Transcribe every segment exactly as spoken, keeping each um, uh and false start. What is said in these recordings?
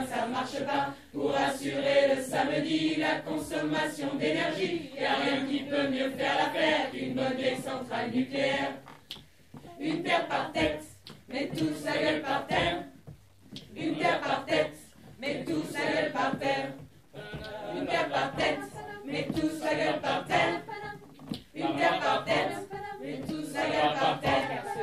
ça marche pas. Pour assurer le samedi la consommation d'énergie, y a rien qui peut mieux faire l'affaire qu'une bonne vieille centrale nucléaire. Une terre par tête, mais tous sa gueule par terre. Une terre par tête, mais tous sa gueule par terre. Une terre par tête, mais tous sa gueule par terre. Une terre par tête, mais tous sa gueule par terre.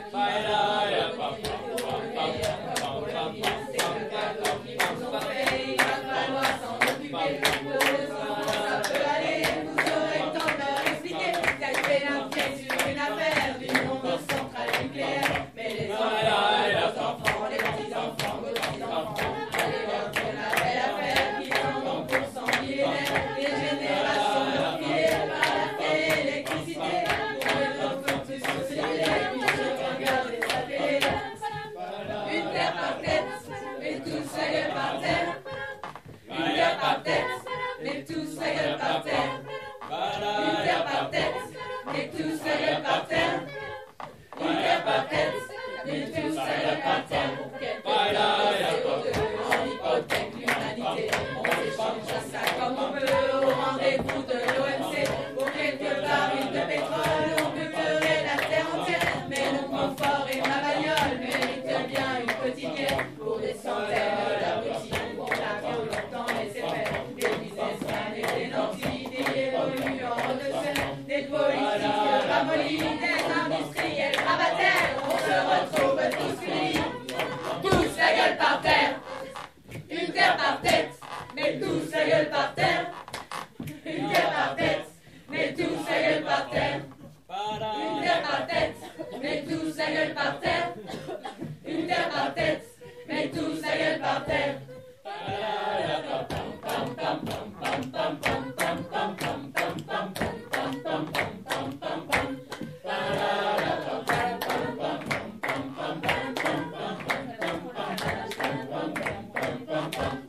Mais tous sa gueule par terre. Une terre par tête, mais tous sa gueule par terre. Une terre par tête, mais tous sa gueule par terre. Pour quelques C O deux, en hypothèque l'humanité. On s'échange ça comme on peut au rendez-vous de l'O M C. Pour quelques barils de pétrole, on peut pleurer la terre entière. Mais mon confort et ma bagnole méritent bien une petite guerre. Pour des centaines d'abrutis, on a bien longtemps laissé faire. Des politiques ramollis, des industriels grabataires, on se retrouve tous unis, tous la gueule par terre, une terre par tête, mais tous la gueule par terre, une terre par tête, mais tous la gueule par terre, une terre par tête, mais tous la gueule par terre, une terre par tête, mais tous la gueule par terre. Bum, bum, bum.